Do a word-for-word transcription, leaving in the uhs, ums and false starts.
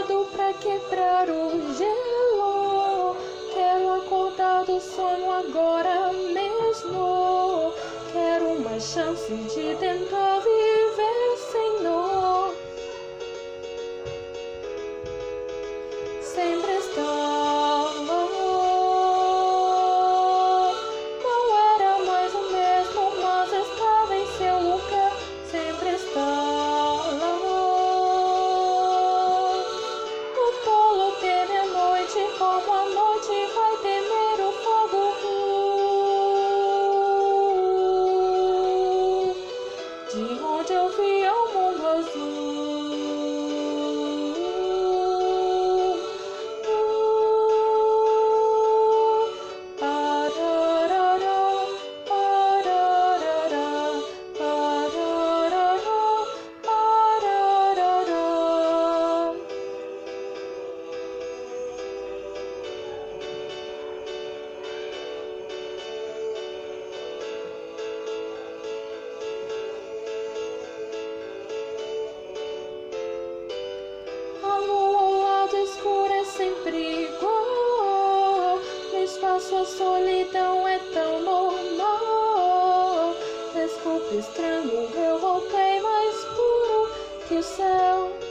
lado pra quebrar o gelo. Quero acordar do sonho agora mesmo. Quero uma chance de tentar viver sem nó. Sempre estava, não era mais o mesmo, mas estava em seu lugar. Sempre estava, o polo teme a noite, como a noite vai temer o fogo. De onde eu via o mundo azul. Sempre igual, no espaço a solidão é tão normal. Desculpe, estranho, eu voltei mais puro que o céu.